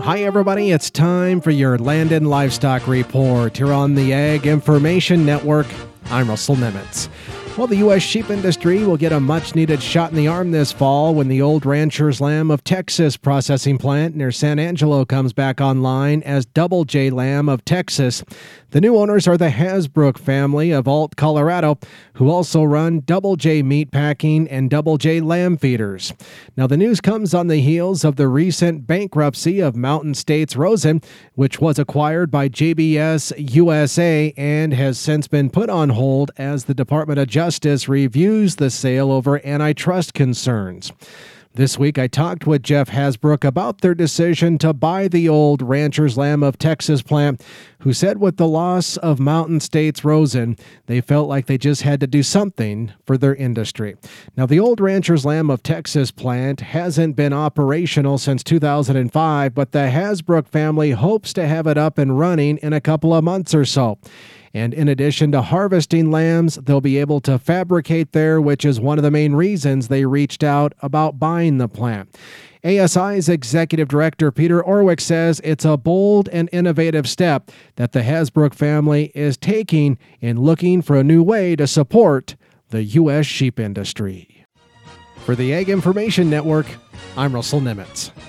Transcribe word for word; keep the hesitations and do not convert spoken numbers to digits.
Hi, everybody. It's time for your Land and Livestock Report here on the Ag Information Network. I'm Russell Nemitz. Well, the U S sheep industry will get a much-needed shot in the arm this fall when the Old Ranchers Lamb of Texas processing plant near San Angelo comes back online as Double J Lamb of Texas. The new owners are the Hasbrook family of Ault, Colorado, who also run Double J Meat Packing and Double J Lamb Feeders. Now, the news comes on the heels of the recent bankruptcy of Mountain States Rosen, which was acquired by J B S U S A and has since been put on hold as the Department of Justice reviews the sale over antitrust concerns. This week, I talked with Jeff Hasbrook about their decision to buy the Old Ranchers Lamb of Texas plant, who said with the loss of Mountain States Rosen, they felt like they just had to do something for their industry. Now, the Old Ranchers Lamb of Texas plant hasn't been operational since two thousand five, but the Hasbrook family hopes to have it up and running in a couple of months or so. And in addition to harvesting lambs, they'll be able to fabricate there, which is one of the main reasons they reached out about buying the plant. A S I's Executive Director Peter Orwick says it's a bold and innovative step that the Hasbrook family is taking in looking for a new way to support the U S sheep industry. For the Ag Information Network, I'm Russell Nemitz.